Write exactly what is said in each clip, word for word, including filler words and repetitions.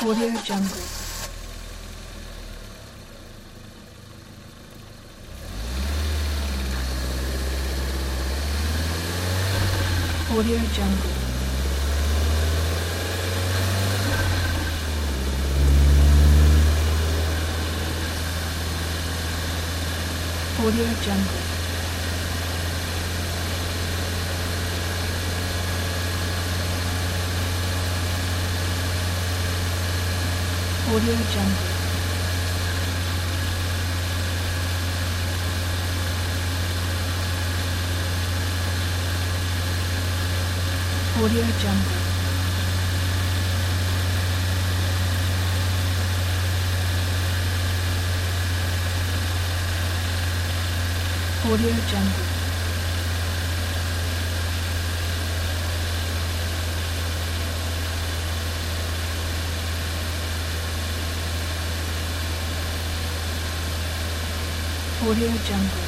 Audio Jungle. Audio Jungle. Audio Jungle. Audio Jungle. Audio Jungle. Audio Jungle. Audio Jungle.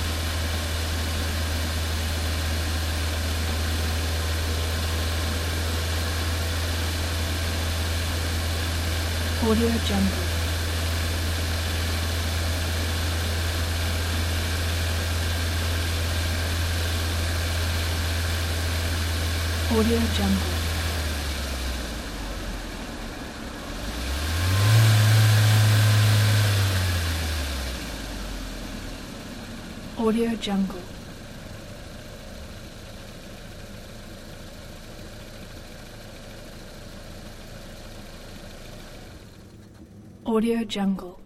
Audio Jungle. Audio Jungle. Audio Jungle. Audio Jungle.